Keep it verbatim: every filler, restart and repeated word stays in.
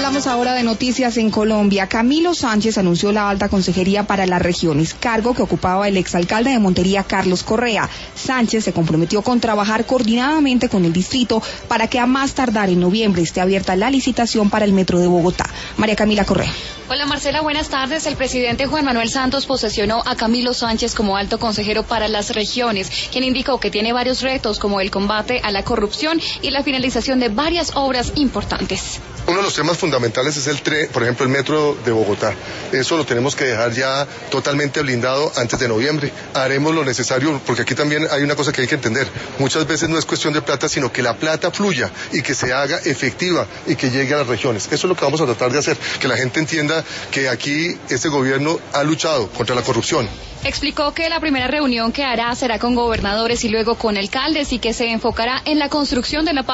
Hablamos ahora de noticias en Colombia. Camilo Sánchez anunció la alta consejería para las regiones, cargo que ocupaba el exalcalde de Montería, Carlos Correa. Sánchez se comprometió con trabajar coordinadamente con el distrito para que a más tardar en noviembre esté abierta la licitación para el metro de Bogotá. María Camila Correa. Hola Marcela, buenas tardes. El presidente Juan Manuel Santos posesionó a Camilo Sánchez como alto consejero para las regiones, quien indicó que tiene varios retos como el combate a la corrupción y la finalización de varias obras importantes. Uno de los temas fundamentales es el tren, por ejemplo, el metro de Bogotá. Eso lo tenemos que dejar ya totalmente blindado antes de noviembre. Haremos lo necesario, porque aquí también hay una cosa que hay que entender. Muchas veces no es cuestión de plata, sino que la plata fluya y que se haga efectiva y que llegue a las regiones. Eso es lo que vamos a tratar de hacer, que la gente entienda que aquí este gobierno ha luchado contra la corrupción. Explicó que la primera reunión que hará será con gobernadores y luego con alcaldes y que se enfocará en la construcción de la paz.